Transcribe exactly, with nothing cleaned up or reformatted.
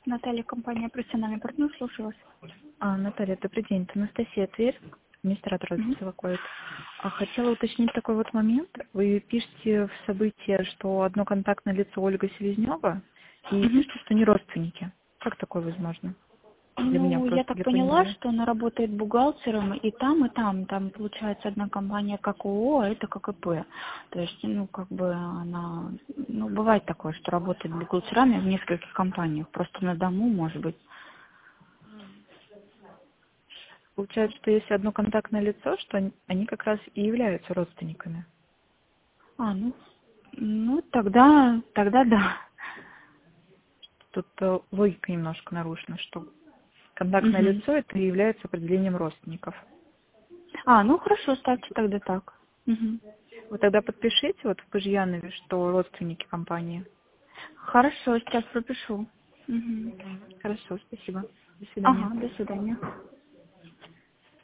Наталья, компания «Профессиональный партнер», слушаю вас. А, Наталья, добрый день. Это Анастасия Тверь, администратор Мгм. беспокоит. А, хотела уточнить такой вот момент. Вы пишете в событии, что одно контактное лицо Ольга Селезнева, и Мгм. пишете, что не родственники. Как такое возможно? Для меня Ну, я просто, так для поняла, понимания. что она работает бухгалтером и там, и там. Там, получается, одна компания как ООО, а это как ИП. То есть, ну, как бы она... Ну, бывает такое, что работает бухгалтерами в нескольких компаниях. Просто на дому, может быть. Получается, что если одно контактное лицо, что они, они как раз и являются родственниками. А, ну, ну тогда, тогда да. Тут э, логика немножко нарушена, что контактное Мгм. лицо это и является определением родственников. А, ну хорошо, ставьте тогда так. Мгм. Вы тогда подпишите вот в Пажьянове, что родственники компании. Хорошо, сейчас пропишу. Мгм. Мгм. Хорошо, спасибо. До свидания. Ага, до свидания.